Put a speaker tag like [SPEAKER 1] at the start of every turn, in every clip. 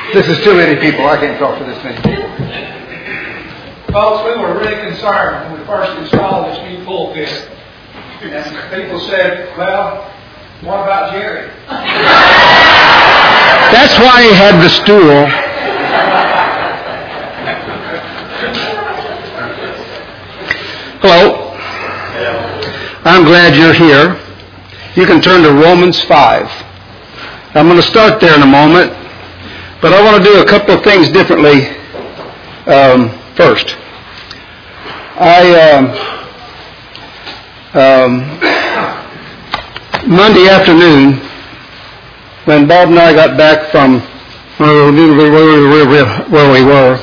[SPEAKER 1] This is too many people. I can't talk to this many people.
[SPEAKER 2] Folks, we were really concerned when we first installed this new pulpit. And people said, well, what about Jerry?
[SPEAKER 1] That's why he had the stool. Hello. I'm glad you're here. You can turn to Romans 5. I'm going to start there in a moment, but I want to do a couple of things differently first. Monday afternoon, when Bob and I got back from where we were,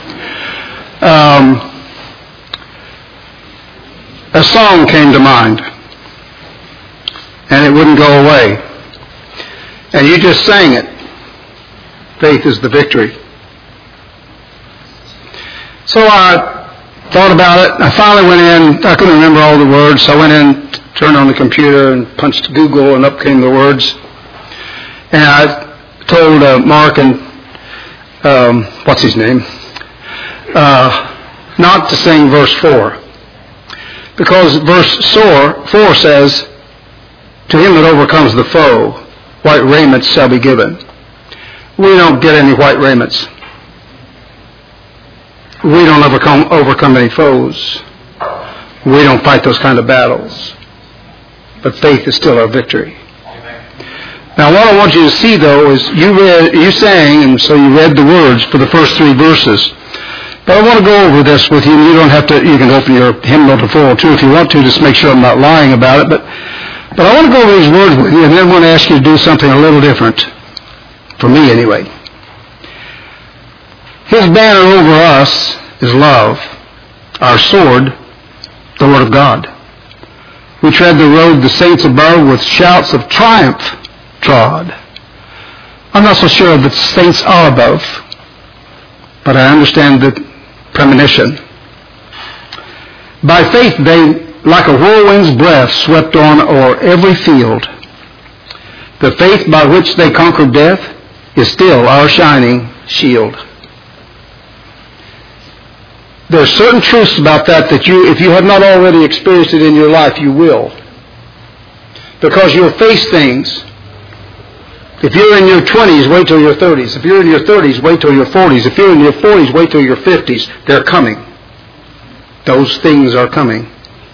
[SPEAKER 1] a song came to mind, and it wouldn't go away. And you just sang it. Faith is the victory. So I thought about it. I finally went in. I couldn't remember all the words, so I went in, turned on the computer, and punched Google, and up came the words. And I told Mark and what's his name, not to sing verse 4. Because verse 4 says, to him that overcomes the foe, white raiments shall be given. We don't get any white raiments. We don't overcome any foes. We don't fight those kind of battles. But faith is still our victory. Now what I want you to see though is you sang, and so you read the words for the first 3 verses. But I want to go over this with you. You don't have to, you can open your hymnal to 402 if you want to, just make sure I'm not lying about it. But I want to go over these words with you, and then I want to ask you to do something a little different. For me anyway. His banner over us is love. Our sword, the Word of God. We tread the road the saints above with shouts of triumph trod. I'm not so sure that saints are above, but I understand the premonition. By faith they, like a whirlwind's breath, swept on o'er every field. The faith by which they conquered death is still our shining shield. There are certain truths about that you, if you have not already experienced it in your life, you will. Because you'll face things. If you're in your 20s, wait till your 30s. If you're in your 30s, wait till your 40s. If you're in your 40s, wait till your 50s. They're coming. Those things are coming.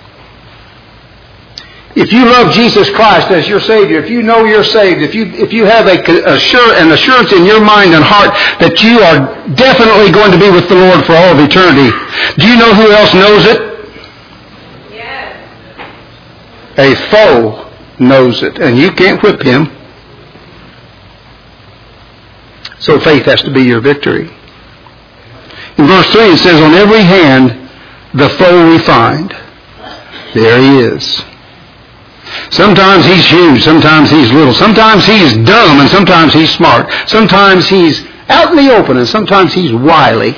[SPEAKER 1] If you love Jesus Christ as your Savior, if you know you're saved, if you have an assurance in your mind and heart that you are definitely going to be with the Lord for all of eternity, do you know who else knows it?
[SPEAKER 3] Yes.
[SPEAKER 1] A foe knows it, and you can't whip him. So faith has to be your victory. In verse 3 it says, on every hand the foe we find. There he is. Sometimes he's huge, sometimes he's little, sometimes he's dumb, and sometimes he's smart. Sometimes he's out in the open, and sometimes he's wily.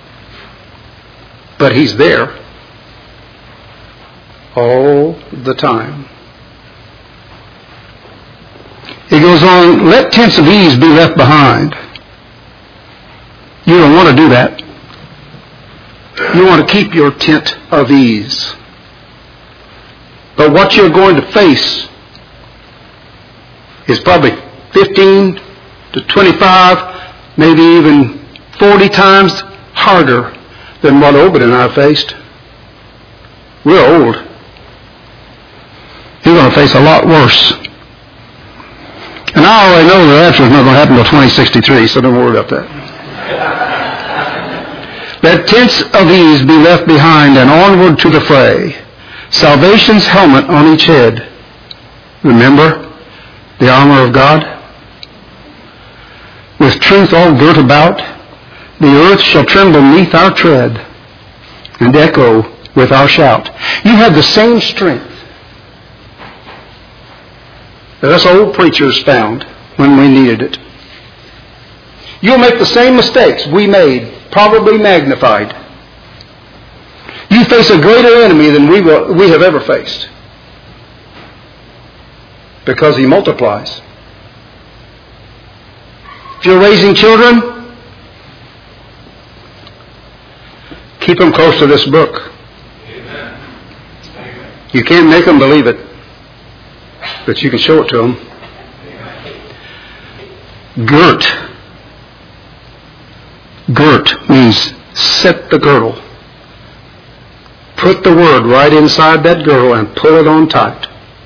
[SPEAKER 1] But he's there all the time. It goes on, let tents of ease be left behind. You don't want to do that. You want to keep your tent of ease. But what you're going to face is probably 15 to 25, maybe even 40 times harder than what Obed and I faced. We're old. You're going to face a lot worse. And I already know the rapture is not going to happen until 2063, so don't worry about that. Let tents of ease be left behind and onward to the fray. Salvation's helmet on each head. Remember the armor of God? With truth all girt about, the earth shall tremble neath our tread and echo with our shout. You have the same strength that us old preachers found when we needed it. You'll make the same mistakes we made, probably magnified. You face a greater enemy than we have ever faced. Because he multiplies. If you're raising children, Keep them close to this book.
[SPEAKER 2] Amen.
[SPEAKER 1] You can't make them believe it, but you can show it to them. Girt. Girt means set the girdle. Put the word right inside that girdle and pull it on tight.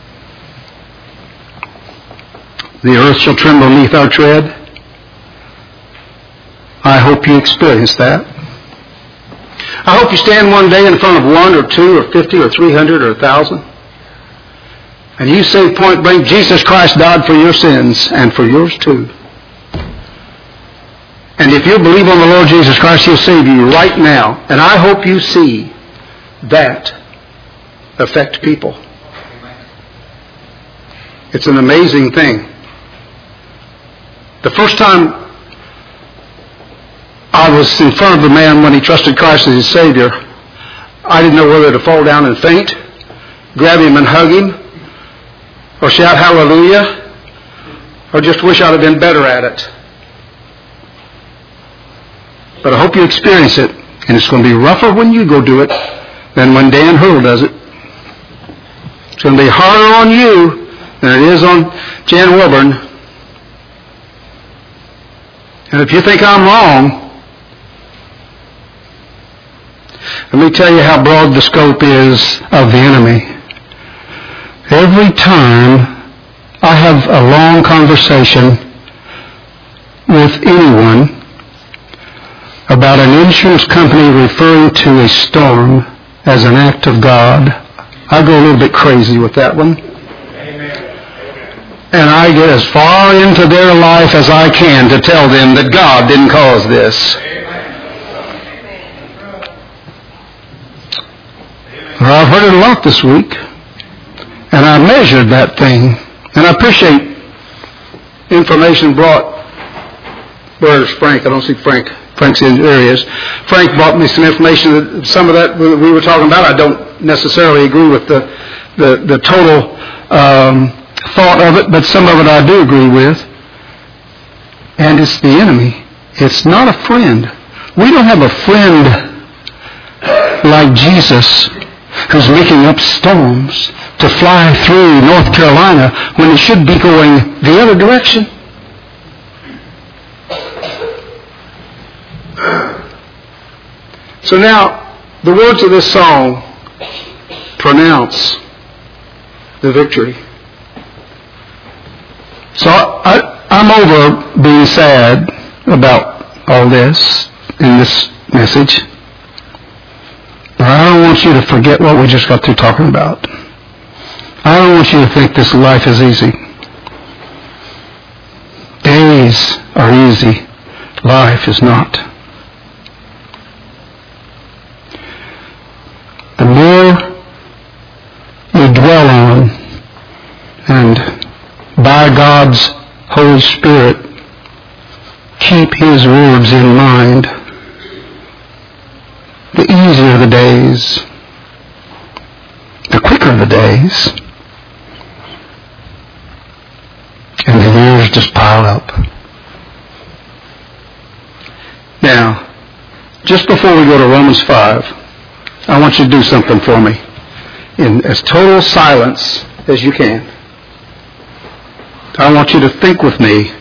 [SPEAKER 1] The earth shall tremble beneath our tread. I hope you experience that. I hope you stand one day in front of 1 or 2 or 50 or 300 or 1,000. And you say point blank, Jesus Christ died for your sins and for yours too. And if you believe on the Lord Jesus Christ, He'll save you right now. And I hope you see that affect people. It's an amazing thing. The first time I was in front of a man when he trusted Christ as his Savior, I didn't know whether to fall down and faint, grab him and hug him, or shout hallelujah, or just wish I'd have been better at it. But I hope you experience it, and it's going to be rougher when you go do it than when Dan Hurl does it. It's going to be harder on you than it is on Jan Wilburn. And if you think I'm wrong, let me tell you how broad the scope is of the enemy. Every time I have a long conversation with anyone about an insurance company referring to a storm as an act of God, I go a little bit crazy with that one. And I get as far into their life as I can to tell them that God didn't cause this. Well, I've heard it a lot this week, and I measured that thing. And I appreciate information brought. Where's Frank? I don't see Frank. Frank's in there. He is. Frank brought me some information. That some of that we were talking about, I don't necessarily agree with the total thought of it, but some of it I do agree with. And it's the enemy. It's not a friend. We don't have a friend like Jesus who's making up storms to fly through North Carolina when it should be going the other direction. So now, the words of this song pronounce the victory. So I'm over being sad about all this in this message. But I don't want you to forget what we just got through talking about. I don't want you to think this life is easy. Days are easy. Life is not. The more you dwell on and by God's Holy Spirit keep His words in mind, the easier the days, the quicker the days, and the years just pile up. Now, just before we go to Romans 5, I want you to do something for me in as total silence as you can. I want you to think with me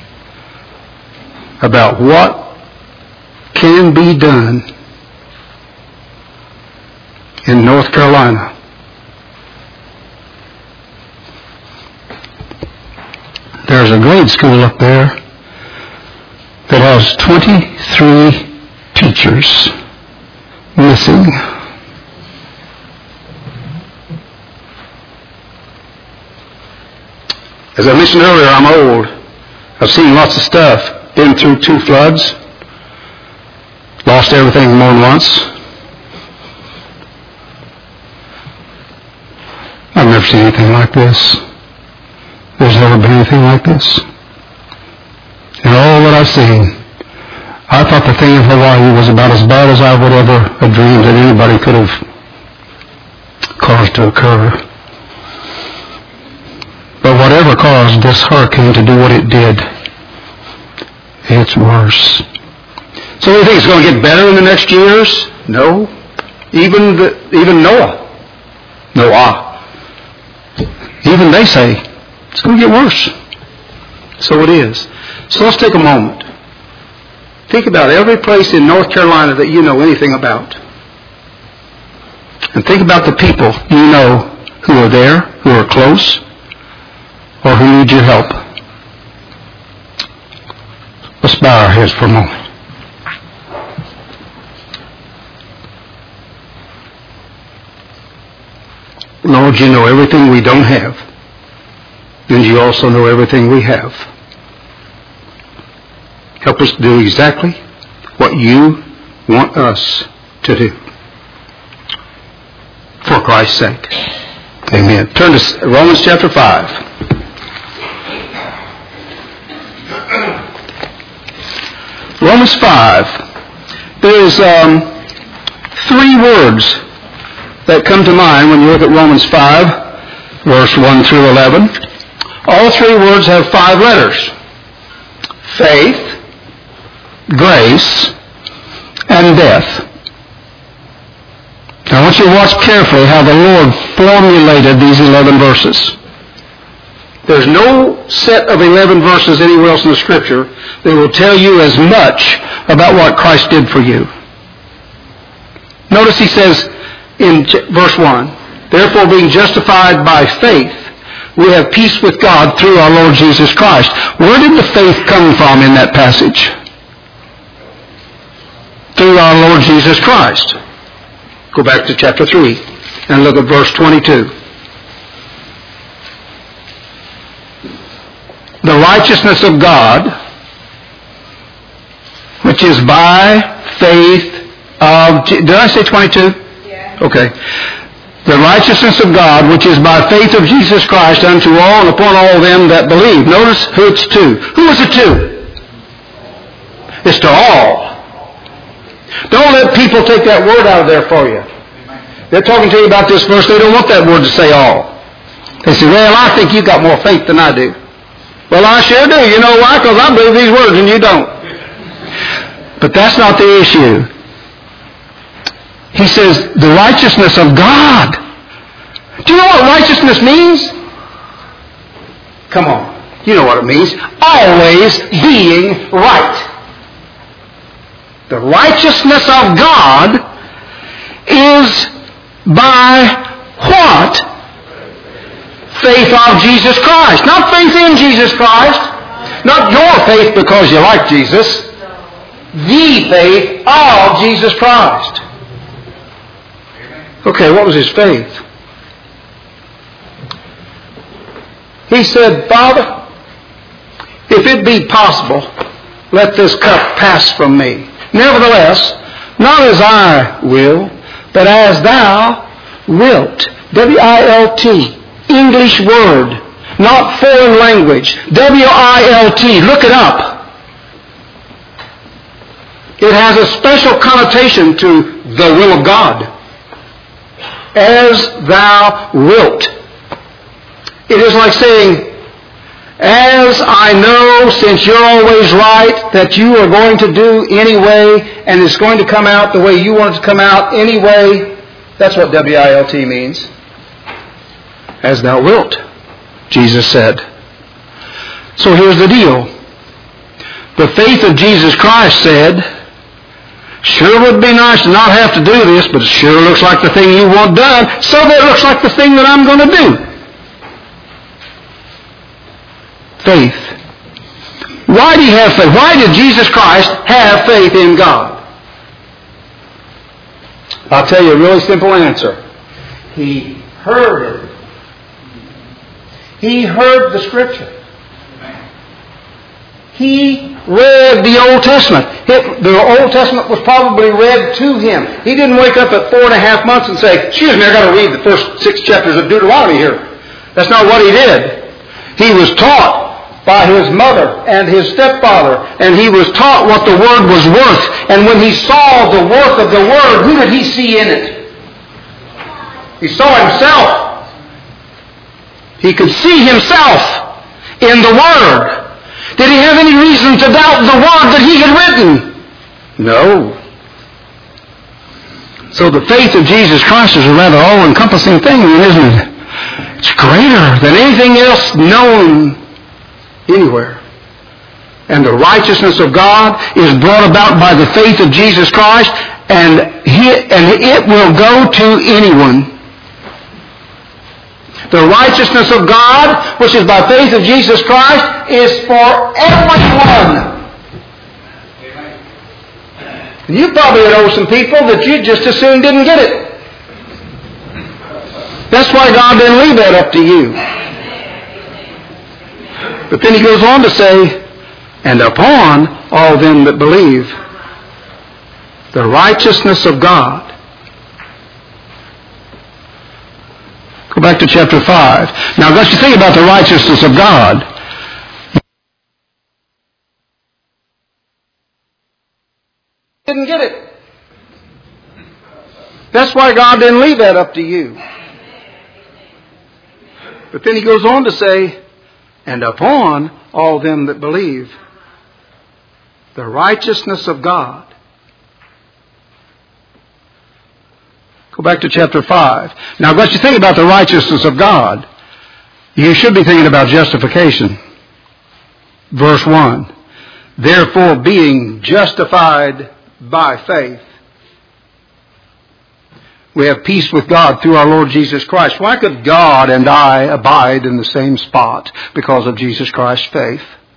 [SPEAKER 1] about what can be done in North Carolina. There's a grade school up there that has 23 teachers missing. As I mentioned earlier, I'm old. I've seen lots of stuff. Been through 2 floods. Lost everything more than once. I've never seen anything like this. There's never been anything like this. And all that I've seen, I thought the thing in Hawaii was about as bad as I would ever have dreamed that anybody could have caused to occur. But whatever caused this hurricane to do what it did, it's worse. So you think it's going to get better in the next years? No. Even Noah. Even they say, it's going to get worse. So it is. So let's take a moment. Think about every place in North Carolina that you know anything about. And think about the people you know who are there, who are close, or who need your help. Let's bow our heads for a moment. Lord, you know everything we don't have, and you also know everything we have. Help us to do exactly what you want us to do. For Christ's sake. Amen. Turn to Romans chapter 5. Romans 5. There's 3 words that come to mind when you look at Romans 5, verse 1 through 11. All 3 words have 5 letters. Faith, grace, and death. Now I want you to watch carefully how the Lord formulated these 11 verses. There's no set of 11 verses anywhere else in the Scripture that will tell you as much about what Christ did for you. Notice he says in verse 1, therefore being justified by faith, we have peace with God through our Lord Jesus Christ. Where did the faith come from in that passage? Through our Lord Jesus Christ. Go back to chapter 3 and look at verse 22. The righteousness of God, which is by faith of... Did I say 22?
[SPEAKER 3] Yeah.
[SPEAKER 1] Okay. The righteousness of God, which is by faith of Jesus Christ unto all and upon all them that believe. Notice who it's to. Who is it to? It's to all. Don't let people take that word out of there for you. They're talking to you about this verse. They don't want that word to say all. They say, well, I think you've got more faith than I do. Well, I sure do. You know why? Because I believe these words and you don't. But that's not the issue. He says, the righteousness of God. Do you know what righteousness means? Come on. You know what it means. Always being right. The righteousness of God is by what? Faith of Jesus Christ. Not faith in Jesus Christ. Not your faith because you like Jesus. The faith of Jesus Christ. Okay, what was his faith? He said, Father, if it be possible, let this cup pass from me. Nevertheless, not as I will, but as thou wilt. W-I-L-T. English word. Not foreign language. W-I-L-T. Look it up. It has a special connotation to the will of God. As thou wilt. It is like saying, as I know, since you're always right, that you are going to do anyway, and it's going to come out the way you want it to come out anyway. That's what W-I-L-T means. As thou wilt, Jesus said. So here's the deal. The faith of Jesus Christ said, sure would be nice to not have to do this, but it sure looks like the thing you want done, so that looks like the thing that I'm going to do. Faith. Why do you have faith? Why did Jesus Christ have faith in God? I'll tell you a really simple answer. He heard it. He heard the Scripture. He read the Old Testament. The Old Testament was probably read to him. He didn't wake up at 4.5 months and say, excuse me, I've got to read the first 6 chapters of Deuteronomy here. That's not what he did. He was taught by his mother and his stepfather, and he was taught what the Word was worth. And when he saw the worth of the Word, who did he see in it? He saw himself. He could see himself in the Word. Did he have any reason to doubt the Word that he had written? No. So the faith of Jesus Christ is a rather all-encompassing thing, isn't it? It's greater than anything else known anywhere. And the righteousness of God is brought about by the faith of Jesus Christ, and it will go to anyone. The righteousness of God, which is by faith of Jesus Christ, is for everyone. And you probably know some people that you just as soon didn't get it. That's why God didn't leave that up to you. But then he goes on to say, and upon all them that believe, the righteousness of God. Go back to chapter 5. Now, let's think about the righteousness of God. Didn't get it. That's why God didn't leave that up to you. But then he goes on to say, and upon all them that believe, the righteousness of God. Go back to chapter 5. Now, let's think about the righteousness of God. You should be thinking about justification. Verse 1. Therefore, being justified by faith, we have peace with God through our Lord Jesus Christ. Why could God and I abide in the same spot? Because of Jesus Christ's faith.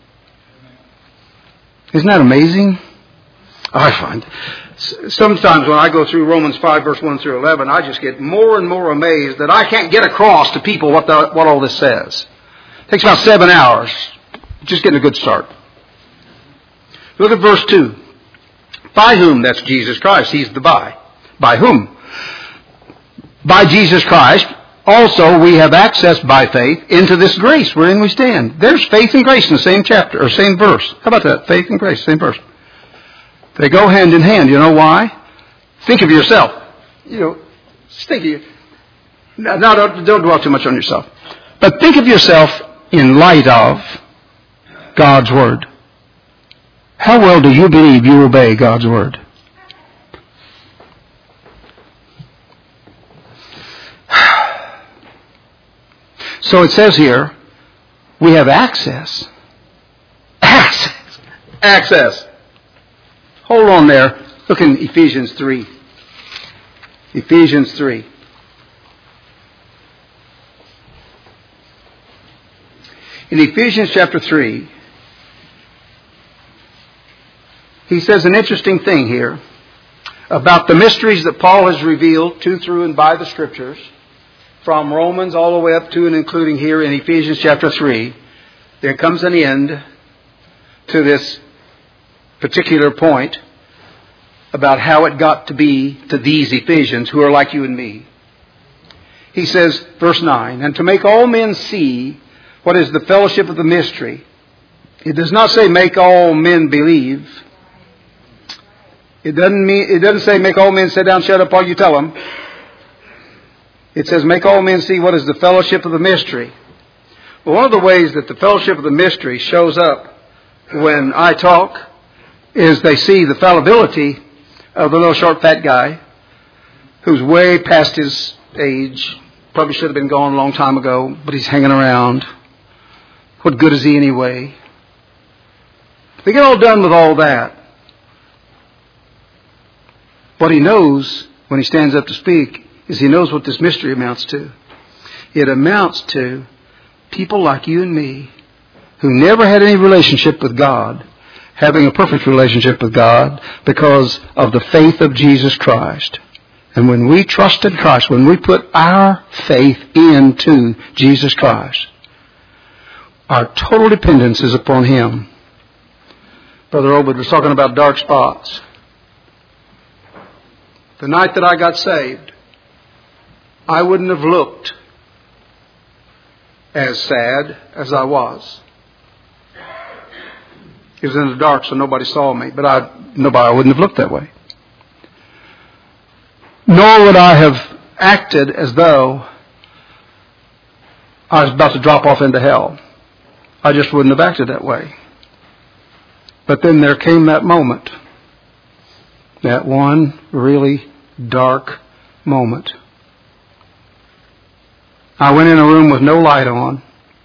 [SPEAKER 1] Isn't that amazing? I find sometimes when I go through Romans 5, verse 1 through 11, I just get more and more amazed that I can't get across to people what all this says. It takes about 7 hours. Just getting a good start. Look at verse 2. By whom? That's Jesus Christ. He's the by. By whom? By Jesus Christ. Also, we have access by faith into this grace wherein we stand. There's faith and grace in the same chapter, or same verse. How about that? Faith and grace, same verse. They go hand in hand. You know why? Think of yourself. Just think of you. No, don't dwell too much on yourself. But think of yourself in light of God's Word. How well do you believe you obey God's Word? So it says here, we have access. Access. Hold on there. Look in Ephesians 3. Ephesians 3. In Ephesians chapter 3, he says an interesting thing here about the mysteries that Paul has revealed to, through, and by the Scriptures, from Romans all the way up to and including here in Ephesians chapter 3. There comes an end to this particular point about how it got to be to these Ephesians who are like you and me. He says, verse 9, and to make all men see what is the fellowship of the mystery. It does not say make all men believe. It doesn't say make all men sit down, shut up while you tell them. It says make all men see what is the fellowship of the mystery. Well, one of the ways that the fellowship of the mystery shows up when I talk is they see the fallibility of the little short fat guy who's way past his age. Probably should have been gone a long time ago, but he's hanging around. What good is he anyway? They get all done with all that. What he knows when he stands up to speak is he knows what this mystery amounts to. It amounts to people like you and me who never had any relationship with God having a perfect relationship with God because of the faith of Jesus Christ. And when we trust in Christ, when we put our faith into Jesus Christ, our total dependence is upon Him. Brother Obed was talking about dark spots. The night that I got saved, I wouldn't have looked as sad as I was. It was in the dark, so nobody saw me, but I wouldn't have looked that way. Nor would I have acted as though I was about to drop off into hell. I just wouldn't have acted that way. But then there came that moment, that one really dark moment. I went in a room with no light on,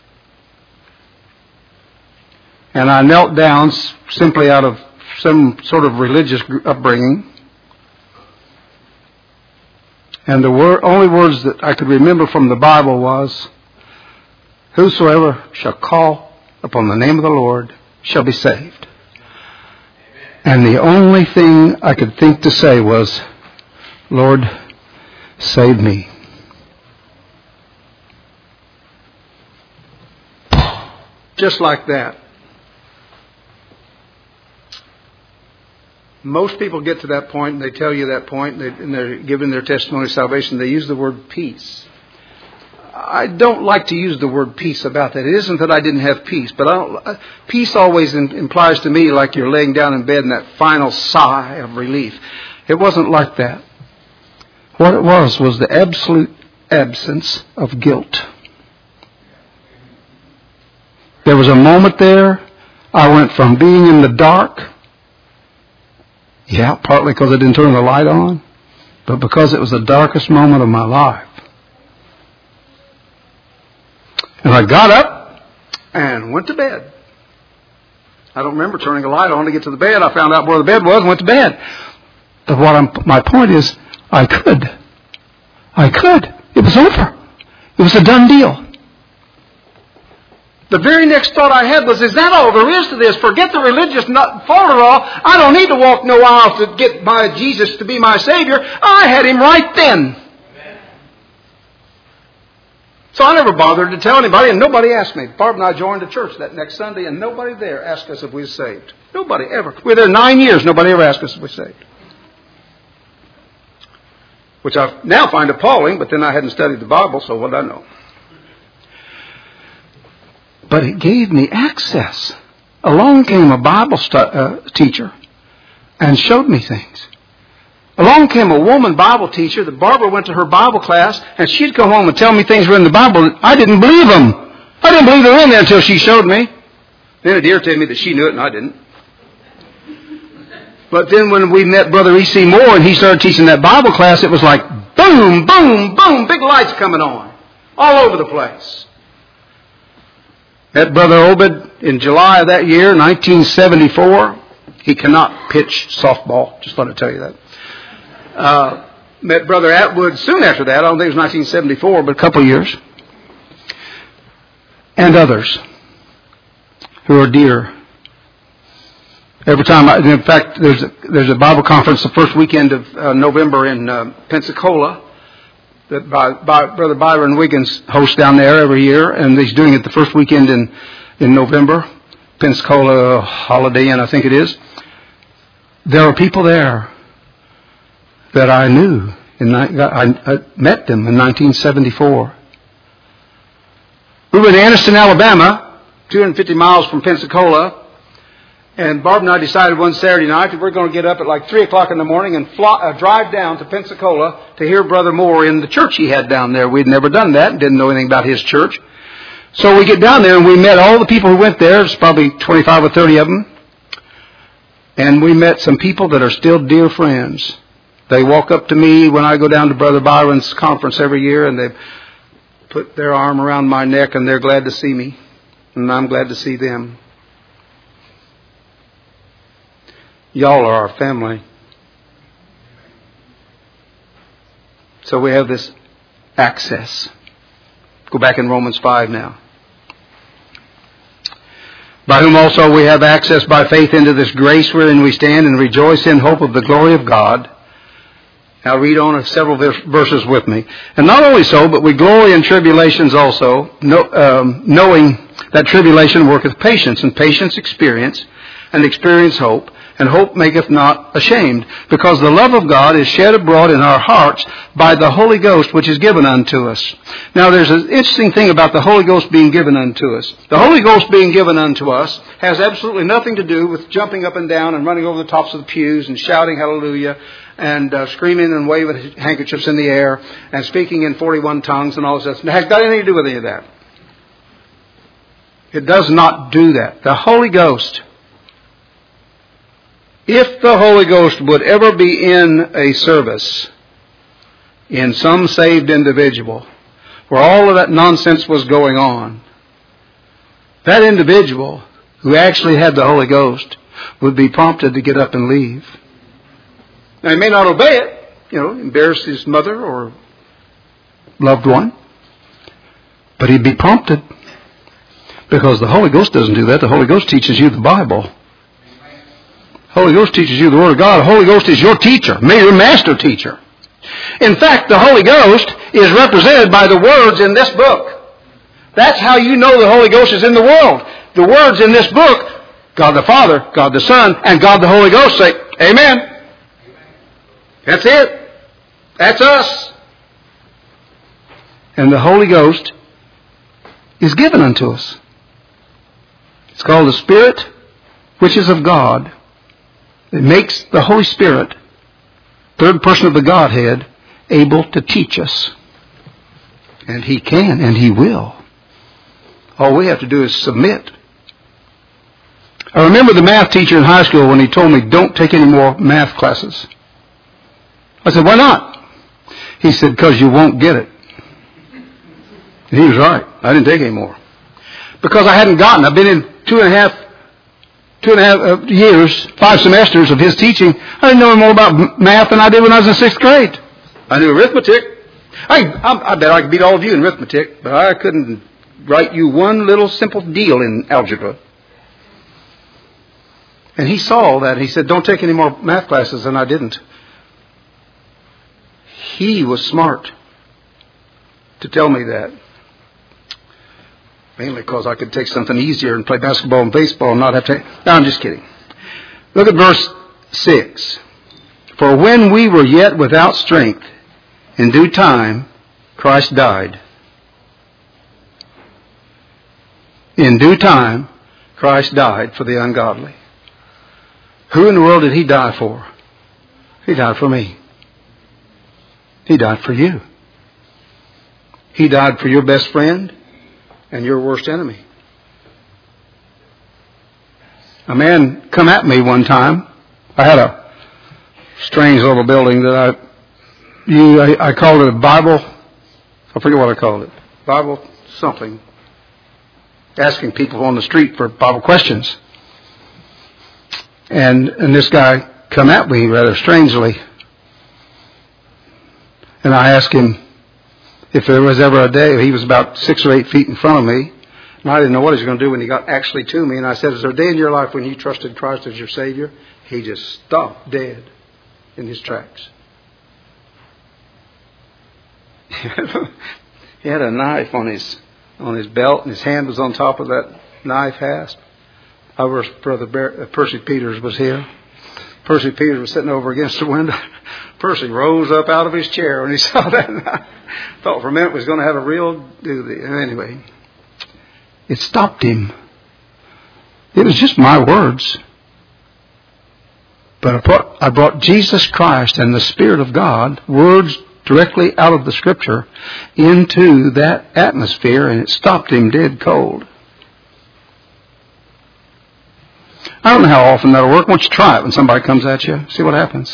[SPEAKER 1] and I knelt down simply out of some sort of religious upbringing. And the only words that I could remember from the Bible was, "Whosoever shall call upon the name of the Lord shall be saved." And the only thing I could think to say was, "Lord, save me." Just like that. Most people get to that point, and they tell you that point, and they're giving their testimony of salvation. They use the word peace. I don't like to use the word peace about that. It isn't that I didn't have peace, but peace always implies to me like you're laying down in bed and that final sigh of relief. It wasn't like that. What it was the absolute absence of guilt. There was a moment there, I went from being in the dark, partly because I didn't turn the light on, but because it was the darkest moment of my life. And I got up and went to bed. I don't remember turning a light on to get to the bed. I found out where the bed was and went to bed. But my point is, I could. It was over. It was a done deal. The very next thought I had was, is that all there is to this? Forget the religious folderol. I don't need to walk no aisles to get my Jesus to be my Savior. I had Him right then. So I never bothered to tell anybody, and nobody asked me. Barb and I joined the church that next Sunday, and nobody there asked us if we were saved. Nobody ever. We were there 9 years. Nobody ever asked us if we were saved. Which I now find appalling, but then I hadn't studied the Bible, so what did I know? But it gave me access. Along came a Bible teacher and showed me things. Along came a woman Bible teacher that Barbara went to her Bible class, and she'd come home and tell me things were in the Bible. I didn't believe them. I didn't believe they were in there until she showed me. Then it irritated me that she knew it and I didn't. But then when we met Brother E.C. Moore and he started teaching that Bible class, it was like boom, boom, boom, big lights coming on all over the place. Met Brother Obed in July of that year, 1974. He cannot pitch softball. Just thought I'd tell you that. Met Brother Atwood soon after that. I don't think it was 1974, but a couple of years. And others who are dear. Every time, in fact, there's a Bible conference the first weekend of November in Pensacola that Brother Byron Wiggins hosts down there every year, and he's doing it the first weekend in November. Pensacola Holiday Inn, I think it is. There are people there that I knew. I met them in 1974. We were in Anniston, Alabama, 250 miles from Pensacola, and Barb and I decided one Saturday night that we're going to get up at like 3 o'clock in the morning and drive down to Pensacola to hear Brother Moore in the church he had down there. We'd never done that and didn't know anything about his church. So we get down there and we met all the people who went there. There's probably 25 or 30 of them. And we met some people that are still dear friends. They walk up to me when I go down to Brother Byron's conference every year, and they put their arm around my neck, and they're glad to see me. And I'm glad to see them. Y'all are our family. So we have this access. Go back in Romans 5 now. By whom also we have access by faith into this grace wherein we stand and rejoice in hope of the glory of God. Now read on several verses with me. And not only so, but we glory in tribulations also, knowing that tribulation worketh patience, and patience experience, and experience hope. And hope maketh not ashamed, because the love of God is shed abroad in our hearts by the Holy Ghost, which is given unto us. Now there's an interesting thing about the Holy Ghost being given unto us. The Holy Ghost being given unto us has absolutely nothing to do with jumping up and down and running over the tops of the pews and shouting hallelujah and screaming and waving handkerchiefs in the air and speaking in 41 tongues and all this stuff. It has got anything to do with any of that. It does not do that. The Holy Ghost, if the Holy Ghost would ever be in a service, in some saved individual where all of that nonsense was going on, that individual who actually had the Holy Ghost would be prompted to get up and leave. Now, he may not obey it, embarrass his mother or loved one, but he'd be prompted. Because the Holy Ghost doesn't do that. The Holy Ghost teaches you the Bible. The Holy Ghost teaches you the Word of God. The Holy Ghost is your teacher, your master teacher. In fact, the Holy Ghost is represented by the words in this book. That's how you know the Holy Ghost is in the world. The words in this book, God the Father, God the Son, and God the Holy Ghost say, Amen. That's it. That's us. And the Holy Ghost is given unto us. It's called the Spirit, which is of God. It makes the Holy Spirit, third person of the Godhead, able to teach us. And He can, and He will. All we have to do is submit. I remember the math teacher in high school when he told me, don't take any more math classes. I said, why not? He said, because you won't get it. And he was right. I didn't take any more. Because I hadn't gotten. I've been in two and a half years, 5 semesters of his teaching. I didn't know more about math than I did when I was in 6th grade. I knew arithmetic. I bet I could beat all of you in arithmetic, but I couldn't write you one little simple deal in algebra. And he saw that. He said, don't take any more math classes, and I didn't. He was smart to tell me that. Mainly because I could take something easier and play basketball and baseball and not have to... No, I'm just kidding. Look at verse 6. For when we were yet without strength, in due time, Christ died. In due time, Christ died for the ungodly. Who in the world did He die for? He died for me. He died for you. He died for your best friend and your worst enemy. A man come at me one time. I had a strange little building that I called it a Bible. I forget what I called it. Bible something. Asking people on the street for Bible questions. And this guy come at me rather strangely. And I asked him if there was ever a day, he was about 6 or 8 feet in front of me, and I didn't know what he was going to do when he got actually to me. And I said, is there a day in your life when you trusted Christ as your Savior? He just stopped dead in his tracks. He had a knife on his belt, and his hand was on top of that knife hasp. I wish Brother Percy Peters was here. Percy Peters was sitting over against the window. Percy rose up out of his chair when he saw that. I thought for a minute he was going to have a real doozy. Anyway, it stopped him. It was just my words. But I brought Jesus Christ and the Spirit of God, words directly out of the Scripture, into that atmosphere, and it stopped him dead cold. I don't know how often that'll work. Why don't you try it when somebody comes at you? See what happens.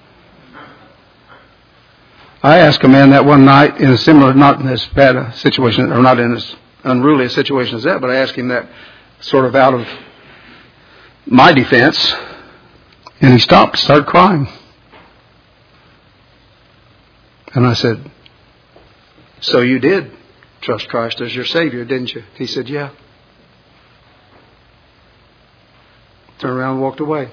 [SPEAKER 1] I asked a man that one night in a similar, not in as bad a situation, or not in as unruly a situation as that, but I asked him that sort of out of my defense, and he stopped, started crying. And I said, so you did trust Christ as your Savior, didn't you? He said, yeah. Turned around and walked away.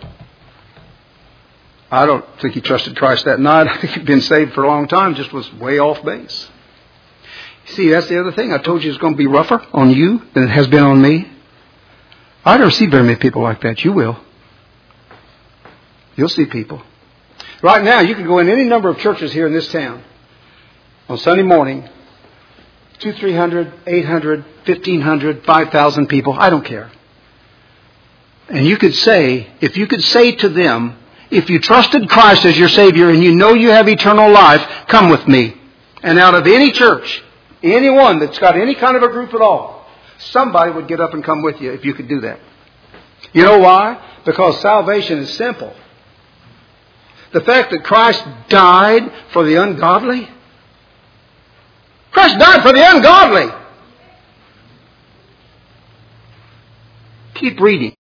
[SPEAKER 1] I don't think he trusted Christ that night. I think he'd been saved for a long time, just was way off base. See, that's the other thing. I told you it's going to be rougher on you than it has been on me. I don't see very many people like that. You will. You'll see people. Right now, you can go in any number of churches here in this town on Sunday morning, 200, 300, 800, 1,500, 5,000 people. I don't care. And you could say, if you could say to them, if you trusted Christ as your Savior and you know you have eternal life, come with me. And out of any church, anyone that's got any kind of a group at all, somebody would get up and come with you if you could do that. You know why? Because salvation is simple. The fact that Christ died for the ungodly
[SPEAKER 4] Christ died for the ungodly. Keep reading.